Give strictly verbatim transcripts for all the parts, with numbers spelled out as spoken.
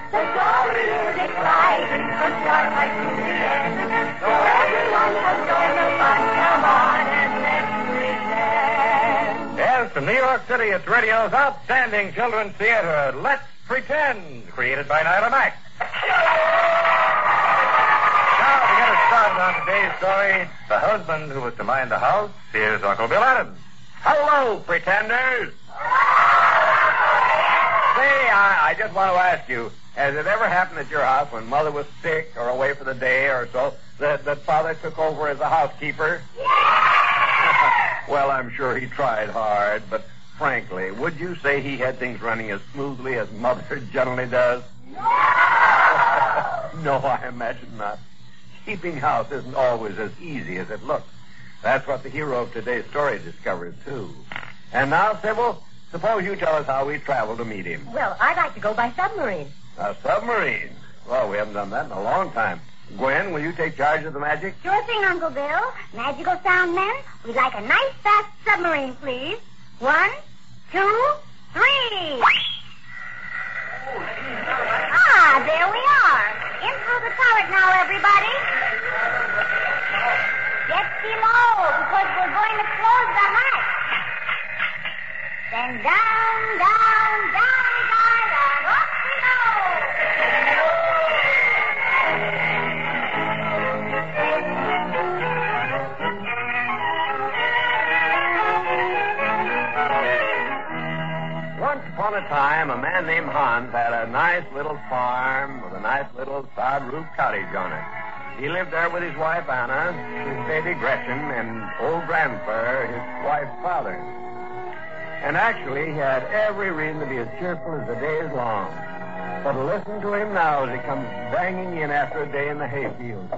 The story is exciting from start right to the end. So everyone will join the fun. Come on and let's pretend. Yes, from New York City, it's radio's outstanding children's theater, Let's Pretend, created by Nyla Max. Now, to get us started on today's story, the husband who was to mind the house, here's Uncle Bill Adams. Hello, pretenders. Say, I, I just want to ask you, has it ever happened at your house when Mother was sick or away for the day or so that, that Father took over as a housekeeper? Yeah! Well, I'm sure he tried hard, but frankly, would you say he had things running as smoothly as Mother generally does? No! No, I imagine not. Keeping house isn't always as easy as it looks. That's what the hero of today's story discovers, too. And now, Sybil, suppose you tell us how we traveled to meet him. Well, I'd like to go by submarine. A submarine? Well, we haven't done that in a long time. Gwen, will you take charge of the magic? Sure thing, Uncle Bill. Magical sound men, we'd like a nice, fast submarine, please. One, two, three. Ah, there we are. In through the turret now, everybody. Get below, because we're going to close the hatch. Then down, down, down we dive, and off we go. Once upon a time, a man named Hans had a nice little farm with a nice little sod-roof cottage on it. He lived there with his wife, Anna, his baby Gretchen, and old Grandpa, his wife's father. And actually, he had every reason to be as cheerful as the day is long. But listen to him now as he comes banging in after a day in the hayfield.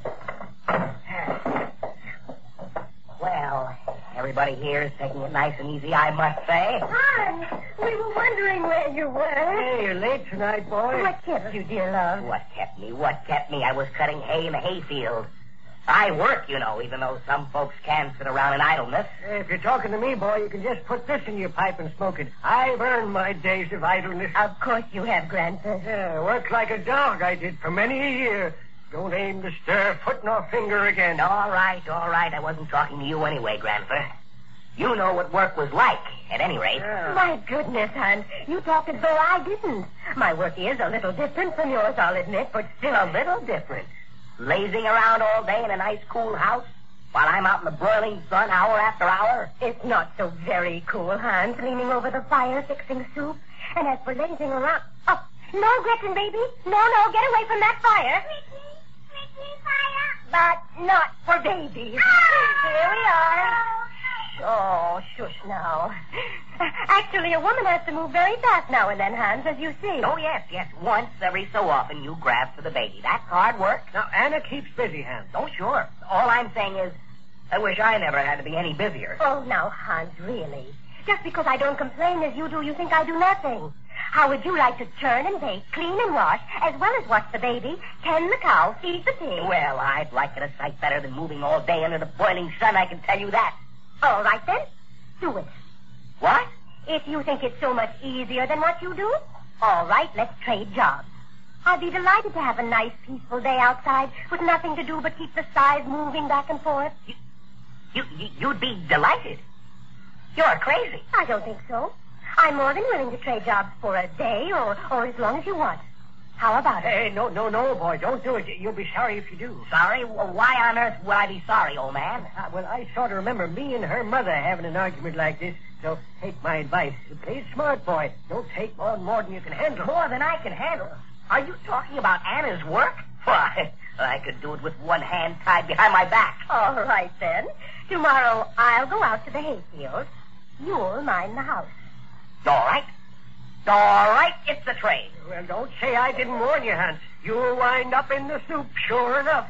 Well, everybody here is taking it nice and easy, I must say. Hans, we were wondering where you were. Hey, you're late tonight, boy. What kept you, dear love? What kept me? What kept me? I was cutting hay in the hayfield. I work, you know, even though some folks can sit around in idleness. If you're talking to me, boy, you can just put this in your pipe and smoke it. I've earned my days of idleness. Of course you have, Grandpa. Yeah, worked like a dog I did for many a year. Don't aim to stir foot nor finger again. All right, all right. I wasn't talking to you anyway, Grandpa. You know what work was like, at any rate. Yeah. My goodness, Hans, you talk as though I didn't. My work is a little different from yours, I'll admit, but still A little different. Lazing around all day in a nice cool house while I'm out in the broiling sun hour after hour. it's not so very cool, Hans, leaning over the fire fixing soup. And as for lazing around... Oh, no, Gretchen, baby. No, no, get away from that fire. Fire. But not for babies. Here we are. Oh, shush now. Actually, a woman has to move very fast now and then, Hans, as you see. Oh, yes, yes. Once every so often you grab for the baby. That's hard work. Now, Anna keeps busy, Hans. Oh, sure. All I'm saying is, I wish I never had to be any busier. Oh, now, Hans, really. Just because I don't complain as you do, you think I do nothing. How would you like to churn and bake, clean and wash, as well as watch the baby, tend the cow, feed the pig? Well, I'd like it a sight better than moving all day under the boiling sun, I can tell you that. All right, then. Do it. What? If you think it's so much easier than what you do, all right, let's trade jobs. I'd be delighted to have a nice, peaceful day outside with nothing to do but keep the skies moving back and forth. You, you, you- you'd be delighted. You're crazy. I don't think so. I'm more than willing to trade jobs for a day or, or as long as you want. How about it? Hey, no, no, no, boy. Don't do it. You'll be sorry if you do. Sorry? Well, why on earth would I be sorry, old man? Uh, well, I sort of remember me and her mother having an argument like this. So take my advice. Play smart, boy. Don't take on more than you can handle. More than I can handle. Are you talking about Anna's work? Why, I could do it with one hand tied behind my back. All right, then. Tomorrow I'll go out to the hayfield. You'll mind the house. All right. All right, it's a trade. Well, don't say I didn't warn you, Hans. You'll wind up in the soup, sure enough.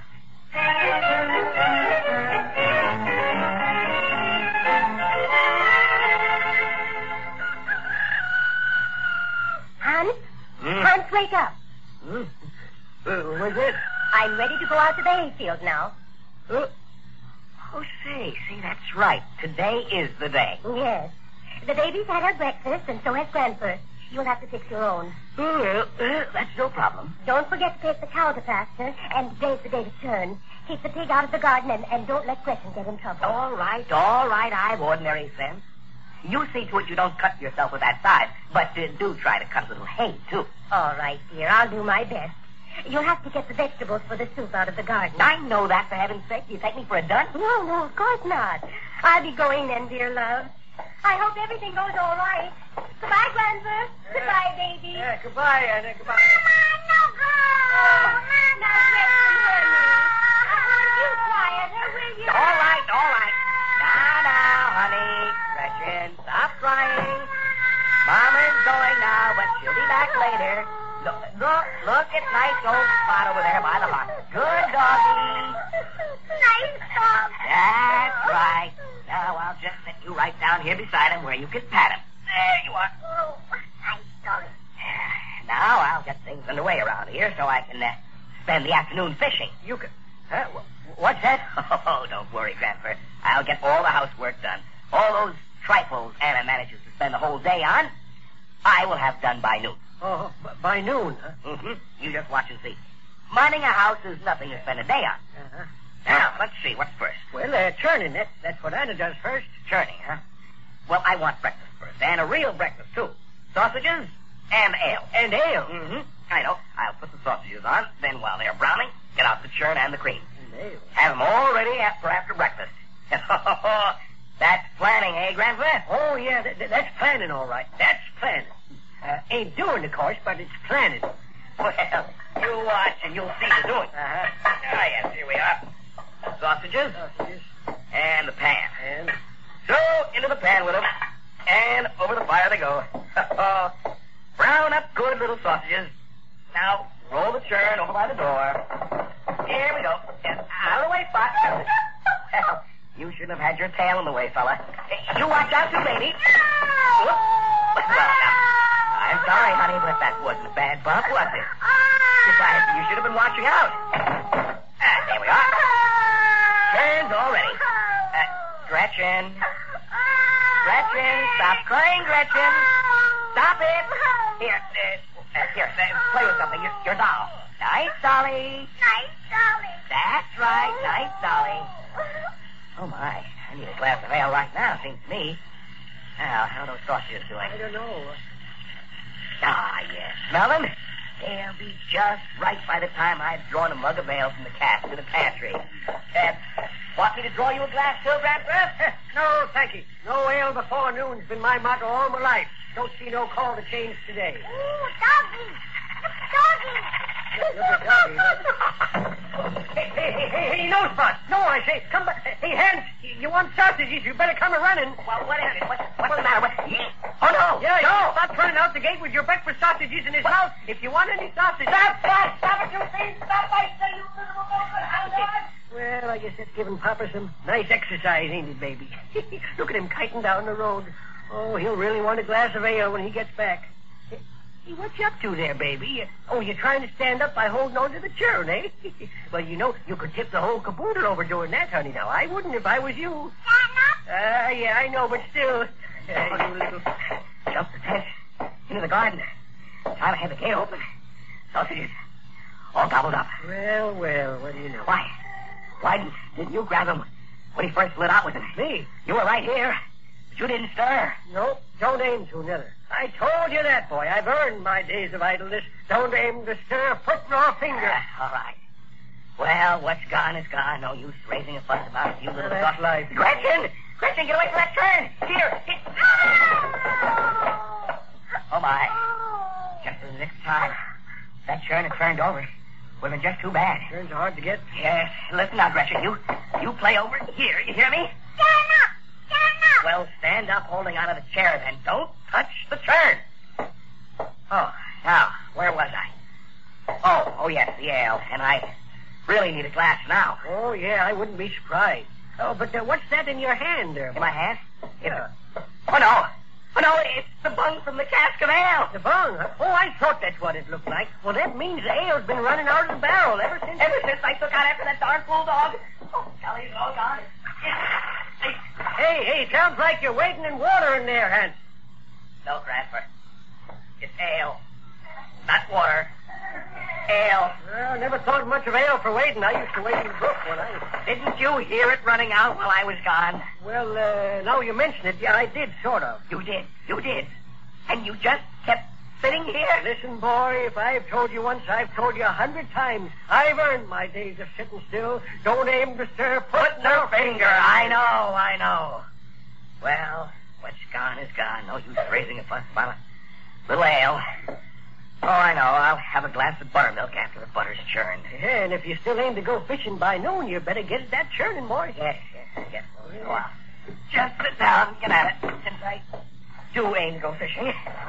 Hans? Hmm? Hans, wake up. Hmm? Uh, what's it? I'm ready to go out to the hayfield now. Uh, Oh, say, see, that's right. Today is the day. Yes. The baby's had her breakfast, and so has Grandpa. You'll have to fix your own. Well, uh, that's no problem. Don't forget to take the cow to pasture, and today's the day to turn. Keep the pig out of the garden, and, and don't let Gretchen get in trouble. All right, all right. I've ordinary sense. You see to it you don't cut yourself with that scythe, but uh, do try to cut a little hay, too. All right, dear. I'll do my best. You'll have to get the vegetables for the soup out of the garden. I know that, for heaven's sake. You take me for a dunce? No, no, of course not. I'll be going then, dear love. I hope everything goes all right. Goodbye, Grandpa. Goodbye, baby. Yeah, goodbye, Anna. Goodbye. Mama, no go. Mama, now, Gretchen, hear me. I want you quieter, will you? All right, all right. Now, now, honey. Gretchen, stop crying. Mama's going now, but she'll be back later. Look, look, look at nice old Spot over there by the hearth. Good doggy. Nice dog. That's right. Now I'll just set you right down here beside him where you can pat him. There you are. Oh, nice dog. Now I'll get things underway around here so I can uh, spend the afternoon fishing. You can... Huh? What's that? Oh, don't worry, Grandpa. I'll get all the housework done. All those trifles Anna manages to spend the whole day on, I will have done by noon. Oh, b- by noon, huh? Mm-hmm. You just watch and see. Minding a house is nothing to spend a day on. Uh-huh. Now, let's see. What's first? Well, uh, churning. That, that's what Anna does first. Churning, huh? Well, I want breakfast first, and a real breakfast, too. Sausages and ale. And ale. Mm-hmm. I know. I'll put the sausages on, then while they're browning, get out the churn and the cream. And ale. Have them all ready for after breakfast. That's planning, eh, Grandpa? Oh, yeah, that, that- that's planning, all right. That's planning. Uh, ain't doing, of course, but it's planning. Well, you watch and you'll see the doing. Uh-huh. Ah, yes, here we are. Sausages Sausages. and the pan. And... So, into the pan with them, and over the fire they go. Brown up good little sausages. Now, roll the churn over by the door. Here we go. And out of the way, Spot. Well, you shouldn't have had your tail in the way, fella. You watch out, too, baby. Whoop. Well, now, I'm sorry, honey, but that wasn't a bad bump, was it? Besides, you should have been watching out. Ah, there we are. Churn's all ready. Uh, Gretchen. Gretchen, stop crying, Gretchen. Stop it. Here, uh, uh, here, uh, play with something. Your, your doll. Nice, Dolly. Nice Dolly. That's right, nice, Dolly. Oh, my. I need a glass of ale right now, seems to me. Now, how are those sausages doing? I don't know. Ah, yes. Smell them? They'll be just right by the time I've drawn a mug of ale from the cask in the pantry. Uh, want me to draw you a glass, too, Grandpa? No, thank you. No ale before noon's been my motto all my life. Don't see no call to change today. Ooh, doggy. Doggy. Look at Doggy. Look. Hey, hey, hey, hey, hey, no, Spot. No, I say. Come back. Hey, Hans, you want sausages? You better come a-running. Well, what is it? What, what's the matter? What? Oh, no. Yeah, no. Spot's running out the gate with your breakfast sausages in his mouth. If you want any sausage... Stop, stop, stop it, you see? Stop, I say, you miserable monkey. Hang on. Well, I guess that's giving Papa some nice exercise, ain't it, baby? Look at him kiting down the road. Oh, he'll really want a glass of ale when he gets back. Hey, what you up to there, baby? Oh, you're trying to stand up by holding on to the churn, eh? Well, you know, you could tip the whole caboodle over doing that, honey. Now, I wouldn't if I was you. Stand up. Uh, yeah, I know, but still. Uh, you little... Jump the tent into the garden. Time to have the gate open. Sausages all gobbled up. Well, well, what do you know? Why? Why didn't, didn't you grab him when he first lit out with him? Me? You were right here, but you didn't stir. No, don't aim to, neither. I told you that, boy. I've earned my days of idleness. Don't aim to stir a foot nor finger. Uh, all right. Well, what's gone is gone. No use raising a fuss about a few little That's sausages. life. Gretchen! Gretchen, get away from that turn! Here! Here. Oh, my. Just the next time that churn had turned over, would have been just too bad. Turns hard to get. Yes. Listen now, Gretchen. You you play over here. You hear me? Stand up. Stand up. Well, stand up holding onto the chair, then. Don't touch the turn. Oh, now, where was I? Oh, oh, yes, the ale. And I really need a glass now. Oh, yeah, I wouldn't be surprised. Oh, but uh, what's that in your hand there? In my hand? It's... Oh, no. Oh, no, it's the bung from the cask of ale. The bung? Huh? Oh, I thought that's what it looked like. Well, that means the ale's been running out of the barrel ever since... Ever since I took out after that darn bulldog. Oh, golly, it's all gone. Hey, hey, sounds like you're waiting in water in there, Hans. No, Grandpa. It's never thought much of ale for waiting. I used to wait in the brook when I... Didn't you hear it running out while I was gone? Well, uh, now you mention it, yeah, I did, sort of. You did. You did. And you just kept sitting here? Listen, boy, if I've told you once, I've told you a hundred times. I've earned my days of sitting still. Don't aim to stir, put, Put no finger. I know, I know. Well, what's gone is gone. No use raising a fuss about a little ale. Oh, I know. I'll have a glass of buttermilk after the butter's churned. Yeah, and if you still aim to go fishing by noon, you better get that churning, boy. Yes, yes, I guess so. Go on. Just sit down and get at it, since I do aim to go fishing.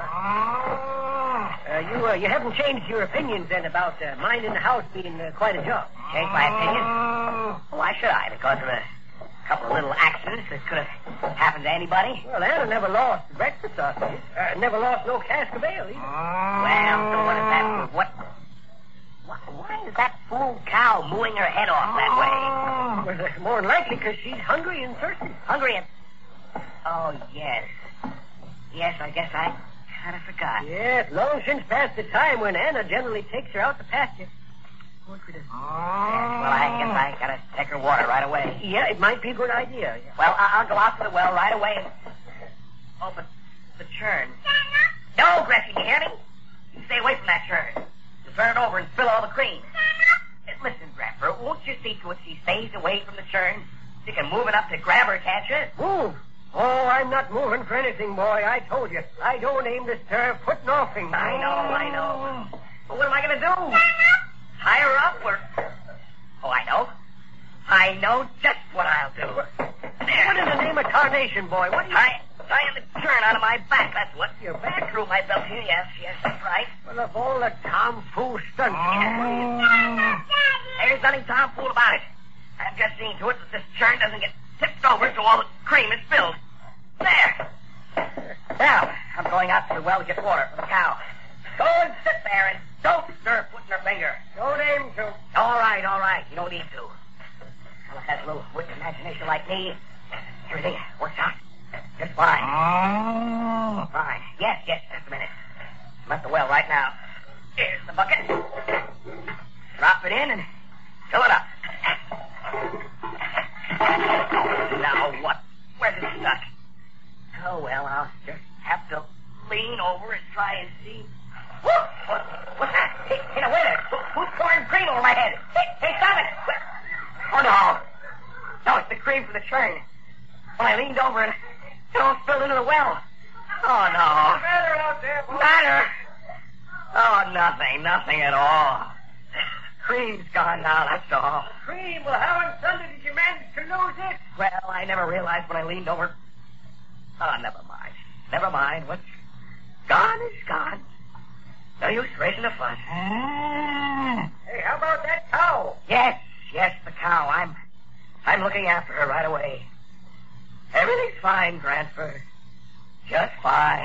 Uh, you uh, you haven't changed your opinions, then, about uh, minding the house being uh, quite a job. Changed my opinion? Why should I? Because of a couple of little accidents that could have happened to anybody? Well, Anna never lost the breakfast sausages. Uh, never lost no cask of ale, either. Well, so what is that? What? Why, why is that fool cow mooing her head off that way? Well, uh, more than likely because she's hungry and thirsty. Hungry and... Oh, yes. Yes, I guess I kind of forgot. Yes, long since past the time when Anna generally takes her out to pasture. What could it... Yes, well, I guess I gotta take her water right away. Yeah, it might be a good idea. Yeah. Well, I- I'll go out to the well right away and... Oh, but the churn. No, Gretchen, you hear me? You stay away from that churn. You'll turn it over and spill all the cream. Listen, Grandpa, won't you see to it she stays away from the churn? She can move enough to grab her, can't you? Move? Oh, I'm not moving for anything, boy. I told you. I don't aim to stir foot nor finger. I know, I know. But what am I going to do? Tie her up or... Oh, I know. I know just what I'll do. There. What in the name of tarnation, boy? What are you... Tie, tying the churn onto my back, that's what. Your back? Through my belt here, yes, yes, that's right. Well, of all the tomfool stunts... Yeah. There's nothing tomfool about it. I'm just seeing to it that this churn doesn't get tipped over so all the cream is spilled. There. Now, I'm going out to the well to get water for the cow. Go and sit there and don't stir foot in her finger. Don't aim to. All right, all right. You don't need to. Fellow has a little wit and imagination like me. Everything works out just fine. Oh. Fine. Yes, yes, just a minute. I'm at the well right now. Here's the bucket. Drop it in and fill it up. Now what? Where's it stuck? Oh, well, I'll just have to lean over and try and see. Whoa! What, what's that? Hey, hey, now, wait a minute. Who, who's pouring cream over my head? Hey, hey, stop it! Oh, no. No, it's the cream from the churn. When I leaned over and it all spilled into the well. Oh, no. What's the matter out there, boy? Matter? Oh, nothing. Nothing at all. Cream's gone now, that's all. Cream? Well, how in thunder did you manage to lose it? Well, I never realized when I leaned over. Oh, never mind. Never mind. What's gone is gone. No use raising a fuss. Hey, how about that cow? Yes, yes, the cow. I'm I'm looking after her right away. Everything's fine, Grandpa. Just fine.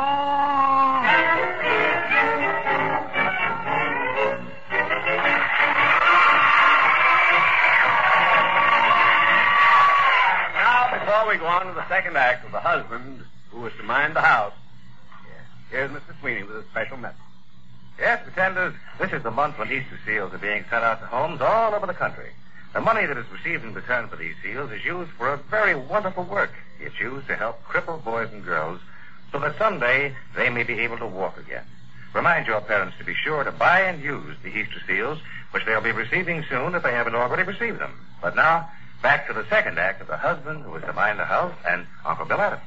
Before we go on to the second act of The Husband Who Was to Mind the House, here's Mister Sweeney with a special message. Yes, pretenders, this is the month when Easter seals are being sent out to homes all over the country. The money that is received in return for these seals is used for a very wonderful work. It's used to help crippled boys and girls so that someday they may be able to walk again. Remind your parents to be sure to buy and use the Easter seals, which they'll be receiving soon if they haven't already received them. But now, back to the second act of The Husband Who Was to Mind the House and Uncle Bill Adams.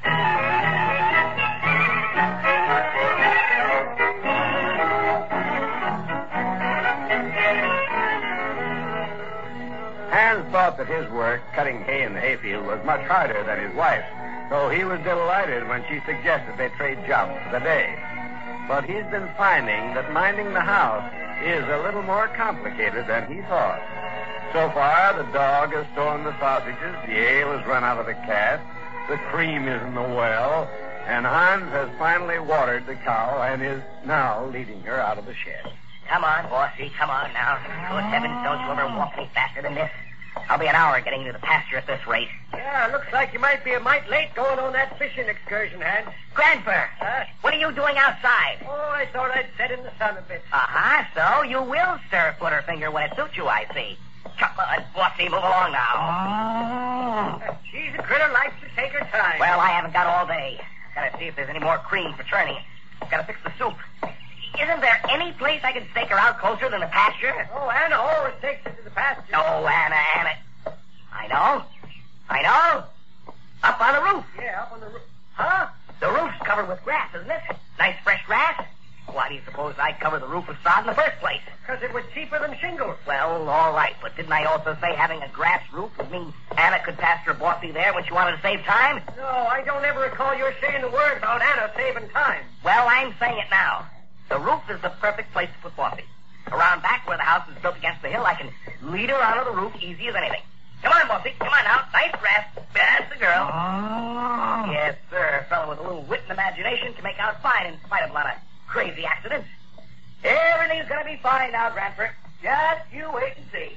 Hans thought that his work, cutting hay in the hayfield, was much harder than his wife's, so he was delighted when she suggested they trade jobs for the day. But he's been finding that minding the house is a little more complicated than he thought. So far, the dog has stolen the sausages, the ale has run out of the cask, the cream is in the well, and Hans has finally watered the cow and is now leading her out of the shed. Come on, bossy, come on now. Good heavens, don't you ever walk any faster than this. I'll be an hour getting into the pasture at this rate. Yeah, looks like you might be a mite late going on that fishing excursion, Hans. Grandpa, Huh? what are you doing outside? Oh, I thought I'd sit in the sun a bit. Uh-huh, so you will stir foot or finger when it suits you, I see. Come on, Bossy, move along now. She's a critter likes to take her time. Well, I haven't got all day. Gotta see if there's any more cream for churning. Gotta fix the soup. Isn't there any place I can stake her out closer than the pasture? Oh, Anna always takes her to the pasture. No, Anna, Anna. I know. I know. Up on the roof. Yeah, up on the roof. Huh? The roof's covered with grass, isn't it? Nice fresh grass. Why do you suppose I covered the roof with sod in the first place? Because it was cheaper than shingles. Well, all right, but didn't I also say having a grass roof would mean Anna could pasture Bossy there when she wanted to save time? No, I don't ever recall your saying the word about Anna saving time. Well, I'm saying it now. The roof is the perfect place to put Bossy. Around back where the house is built against the hill, I can lead her onto the roof easy as anything. Come on, Bossy. Come on now. Nice grass. That's the girl. Oh. Yes, sir. A fellow with a little wit and imagination can make out fine in spite of a lot of crazy accidents. Everything's going to be fine now, Grandfer. Just you wait and see.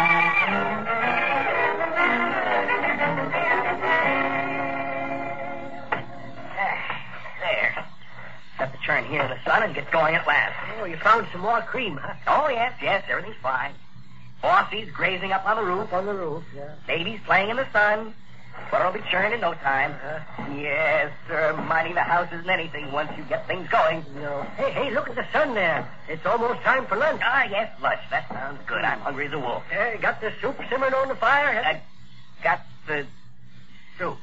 There. Set the churn here in the sun and get going at last. Oh, you found some more cream, huh? Oh, yes, yes, everything's fine. Bossy's grazing up on the roof. Up on the roof, yeah. Baby's playing in the sun. Butter'll be churned in no time. Uh-huh. Yes, sir. Minding the house isn't anything once you get things going. No. Hey, hey, look at the sun there. It's almost time for lunch. Ah, yes, lunch. That sounds good. I'm hungry as a wolf. Hey, got the soup simmering on the fire? I got the soup.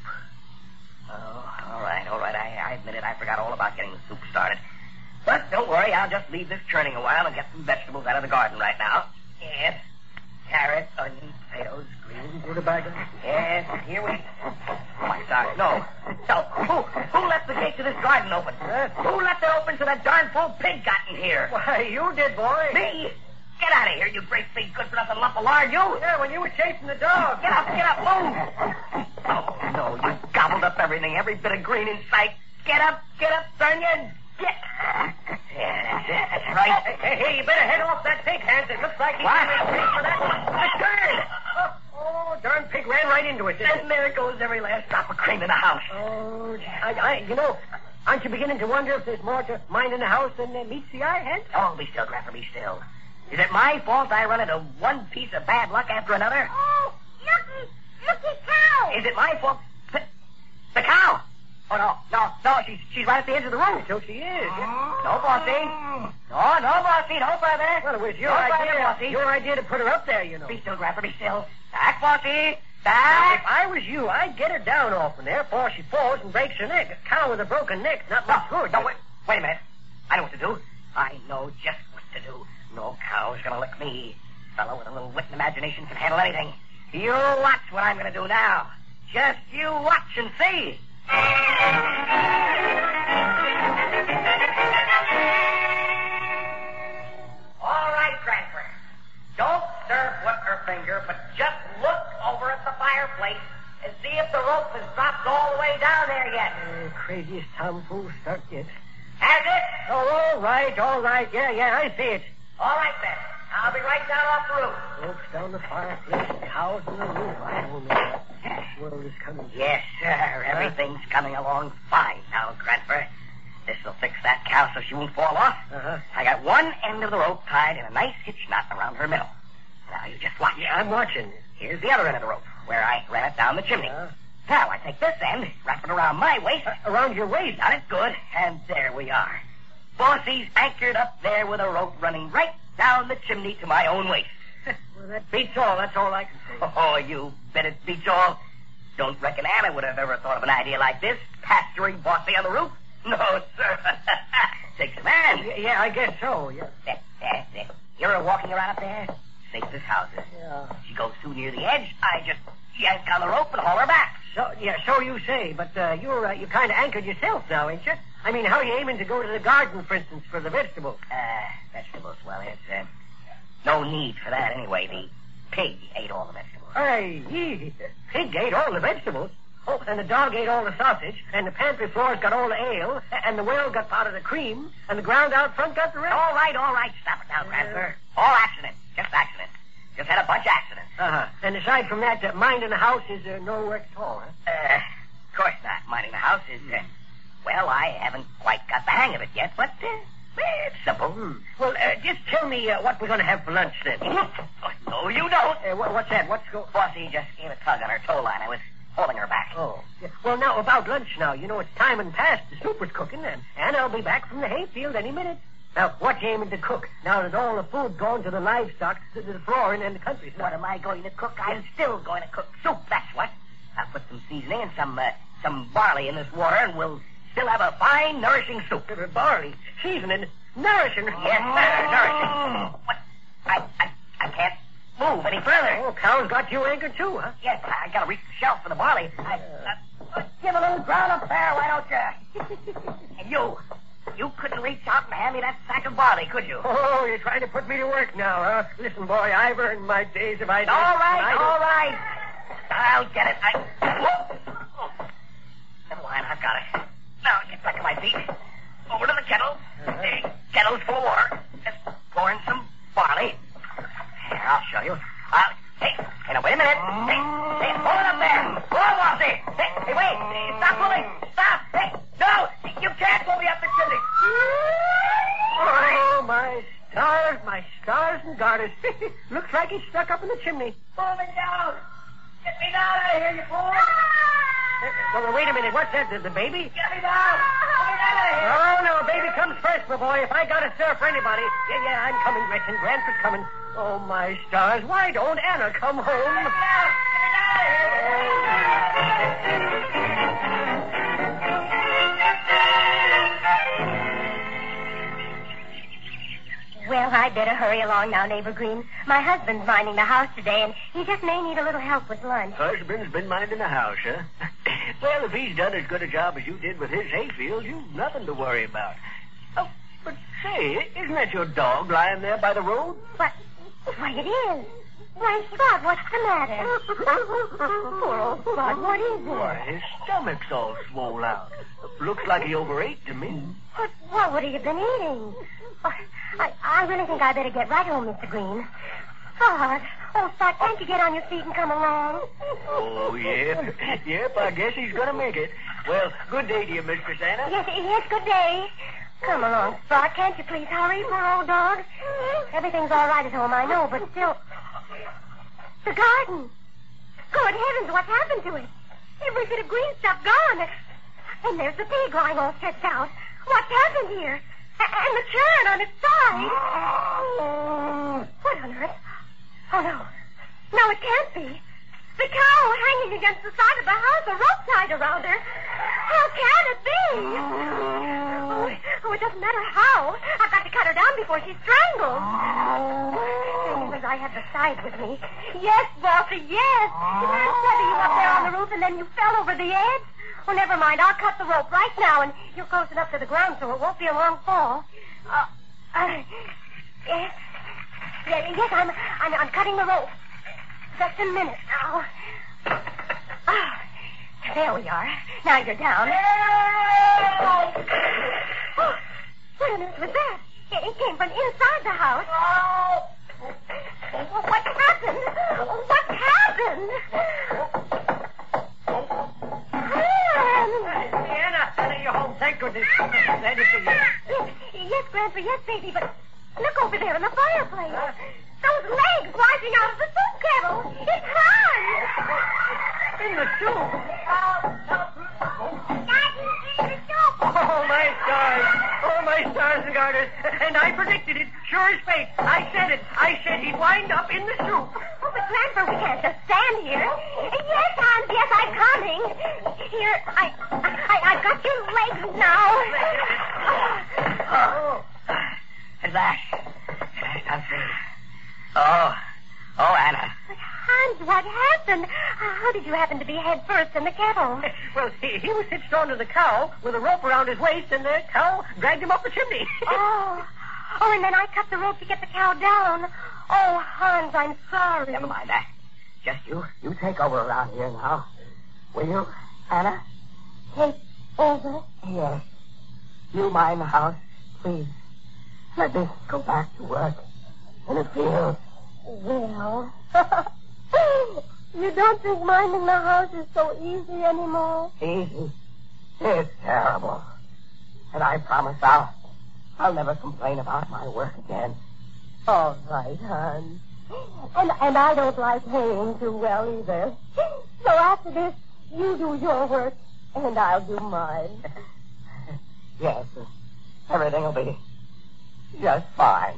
Oh, all right, all right. I, I admit it. I forgot all about getting the soup started. But don't worry. I'll just leave this churning a while and get some vegetables out of the garden right now. Yes. Carrots, onions, potatoes, green. Rutabaga? Yes, here we... Oh, I'm sorry. No. No. Who, who left the gate to this garden open? Huh? Who left it open so that darn fool pig got in here? Why, you did, boy. Me? Get out of here, you great big good-for-nothing lump of lard, you! Yeah, when you were chasing the dog. Get up, get up, move! Oh, no, you gobbled up everything, every bit of green in sight. Get up, get up, darn you! Get... Yeah, that's it, that's right. Hey, hey, hey, you better head off that pig, Hans. It looks like he's What? going to pay for that. The turn! Oh, oh, darn pig ran right into it, didn't it? And there goes every last drop of cream in the house. Oh, I, I, you know, aren't you beginning to wonder if there's more to minding the house than uh, meets the eye, Hans? Oh, be still, Grandpa, be still. Is it my fault I run into one piece of bad luck after another? Oh, looky, looky, cow. Is it my fault? The, the cow! Oh, no, no, no, she's, she's right at the edge of the room. So she is. No, Bossy. No, no, Bossy, no further. Well, it was your No idea, further, Bossy. your idea to put her up there, you know. Be still, Grandpa, be still. Back, Bossy. Now, if Back. I was you, I'd get her down off in there before she falls and breaks her neck. A cow with a broken neck, not No, much good. no, wait, wait a minute. I know what to do. I know just what to do. No cow's gonna lick me. Fellow with a little wit and imagination can handle anything. You watch what I'm gonna do now. Just you watch and see. All right, Grandpa. Don't stir foot or finger, but just look over at the fireplace and see if the rope has dropped all the way down there yet. Uh, craziest tomfool start yet. Has it? Oh, all right, all right. Yeah, yeah, I see it. All right, then. I'll be right down off the roof. Ropes down the fireplace, cows on the roof. I don't know. This world is coming. Yes, sir. Everything's coming along fine now, Grandpa. This'll fix that cow so she won't fall off. Uh-huh. I got one end of the rope tied in a nice hitch knot around her middle. Now, you just watch. Yeah, I'm watching. Here's the other end of the rope, where I ran it down the chimney. Uh, Now, I take this end, wrap it around my waist. uh, around your waist. Got it good, and there we are. Bossy's anchored up there with a rope running right down the chimney to my own waist. Well, that beats all. That's all I can say. Oh, you bet it beats all. Don't reckon Anna would have ever thought of an idea like this, pasturing Bossy on the roof. No, sir. Takes a man. Yeah, yeah, I guess so, yeah. There, there, there. You're a walking around up there? Safe as houses. Yeah. She goes too near the edge, I just yank on the rope and haul her back. So, yeah, so you say, but uh, you're uh, you kind of anchored yourself now, ain't you? I mean, how are you aiming to go to the garden, for instance, for the vegetables? Uh, vegetables, well, it's, uh, no need for that anyway. The pig ate all the vegetables. Hey, he, pig ate all the vegetables. Oh, and the dog ate all the sausage, and the pantry floor's got all the ale, and the well got part of the cream, and the ground out front got the rest. All right, all right, stop it now, Grandpa. All accident, just accident. Just had a bunch of accidents. Uh-huh. And aside from that, uh, minding the house is uh, no work at all, huh? Uh, of course not. Minding the house is, uh, well, I haven't quite got the hang of it yet, but uh, it's simple. Hmm. Well, uh, just tell me uh, what we're going to have for lunch then. Oh, no, you don't. Uh, what, what's that? What's go? Bossy just gave a tug on her tow line. I was holding her back. Oh. Yeah. Well, now, about lunch now. You know, it's time and past. The soup is cooking, and Anna will be back from the hayfield any minute. Now, what you aiming to cook? Now that all the food gone to the livestock, to the flooring, and the country. What am I going to cook? I'm still going to cook soup, that's what. I'll put some seasoning and some uh, some barley in this water, and we'll still have a fine, nourishing soup. Uh, barley, seasoning, nourishing. Yes, sir, nourishing. What? I, I, I can't move any further. Oh, cow's got you anchored too, huh? Yes, I gotta reach the shelf for the barley. I, uh, give a little ground up there, why don't you? And you, you couldn't reach out and hand me that sack of barley, could you? Oh, you're trying to put me to work now, huh? Listen, boy, I've earned my days if I did. All right, I all right. I'll get it. I... Oh. Never mind, I've got it. Now, get back to my feet. Over to the kettle. Uh-huh. The kettle's full of water. Just pour in some barley. Here, I'll show you. I'll... Hey, hey, now, wait a minute. Hey, hey, pull it up there. Pull it, Bossy. Hey, hey, wait. Stop pulling. Stop. Hey, no, you can't pull me up the chimney. Oh, my stars, my stars and garters. Looks like he's stuck up in the chimney. Pull me down. Get me down out of here, you fool. Well, well, wait a minute. What's that? The, the baby? Get me down. Pull me down out of here. Oh, no, baby comes first, my boy. If I got to serve for anybody. Yeah, yeah, I'm coming, Gretchen. Grandpa's coming. Oh, my stars. Why don't Anna come home? Get me down. Get me down out of here. Well, I'd better hurry along now, Neighbor Green. My husband's minding the house today, and he just may need a little help with lunch. Husband's been minding the house, huh? Well, if he's done as good a job as you did with his hayfield, you've nothing to worry about. Oh, but say, isn't that your dog lying there by the road? What? Why, it is. Why, Spot, what's the matter? Poor old Spot, what is it? Why, his stomach's all swole out. Looks like he overate to me. But what would he have been eating? Oh, I, I really think I better get right home, Mister Green. Spot, oh, Spot, can't you get on your feet and come along? Oh, yeah. Yep, I guess he's going to make it. Well, good day to you, Mistress Anna. Yes, yes, good day. Come along, Spot. Can't you please hurry, poor old dog? Everything's all right at home, I know, but still... The garden. Good heavens, what's happened to it? Every bit of green stuff gone. And there's the pig lying all stretched out. What's happened here? A- and the churn on its side. What on earth? Oh, no. No, it can't be. The cow hanging against the side of the house, a rope tied around her. How can it be? Oh, it, oh, it doesn't matter how. I've got to cut her down before she's strangled. Because I had the scythe with me. Yes, Bossy, yes. Did I tether you up there on the roof and then you fell over the edge? Oh, never mind. I'll cut the rope right now, and you're close enough to the ground so it won't be a long fall. Uh, uh, yes, yes, yes I'm, I'm, I'm cutting the rope. Just a minute now. Oh, there we are. Now you're down. Oh, what on earth was that? It, it came from inside the house. What happened? What happened? Anna, Anna, you're home. Thank goodness. Glad to see you. Yes, yes, Grandpa, yes, baby, but look over there in the fireplace. Huh? Those legs rising out of the soup kettle. It's Hans. In the soup? Daddy, in the soup. Oh, my stars. Oh, my stars and garters. And I predicted it. Sure as fate. I said it. I said he'd wind up in the soup. Oh, but Grandpa, we can't just stand here. Yes, Hans, yes, I'm coming. Here, I, I, I've got your legs now. Oh, at last. At last I'm free. Oh, oh, Anna. But Hans, what happened? How did you happen to be head first in the kettle? Well, he, he was hitched onto the cow with a rope around his waist, and the cow dragged him up the chimney. Oh, oh, and then I cut the rope to get the cow down. Oh, Hans, I'm sorry. Never mind that. Just you, you take over around here now. Will you, Anna? Take over? Yes. You mind the house, please. Let me go back to work in the field. Well, you don't think minding the house is so easy anymore? Easy. It's terrible. And I promise I'll, I'll never complain about my work again. All right, hon. And, and I don't like haying too well either. So after this, you do your work, and I'll do mine. Yes, everything will be just fine.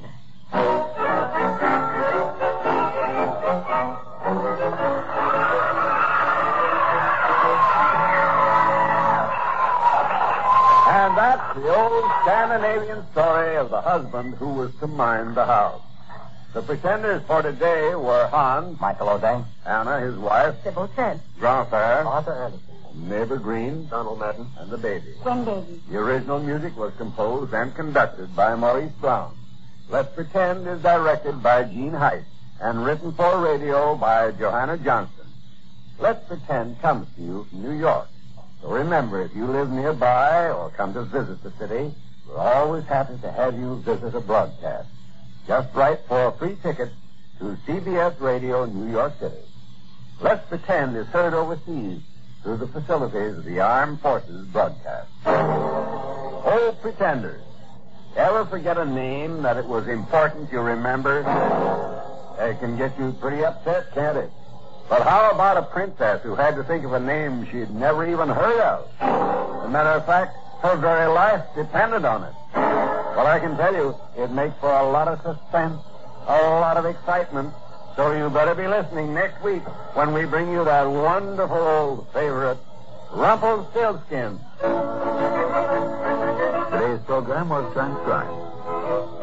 And that's the old Scandinavian story of the husband who was to mind the house. The pretenders for today were Hans, Michael O'Dane, Anna, his wife, Sybil Trent, Grandpère, Arthur Anderson, Neighbor Green, Donald Madden, and the baby. Gwen Baby. The original music was composed and conducted by Maurice Brown. Let's Pretend is directed by Gene Heiss and written for radio by Johanna Johnston. Let's Pretend comes to you from New York. So remember, if you live nearby or come to visit the city, we're always happy to have you visit a broadcast. Just write for a free ticket to C B S Radio, New York City. Let's Pretend is heard overseas through the facilities of the Armed Forces broadcast. Oh, pretenders, ever forget a name that it was important you remembered? It can get you pretty upset, can't it? But how about a princess who had to think of a name she'd never even heard of? As a matter of fact, her very life depended on it. Well, I can tell you, it makes for a lot of suspense, a lot of excitement. So you better be listening next week when we bring you that wonderful old favorite, Rumpelstiltskin. Today's program was transcribed.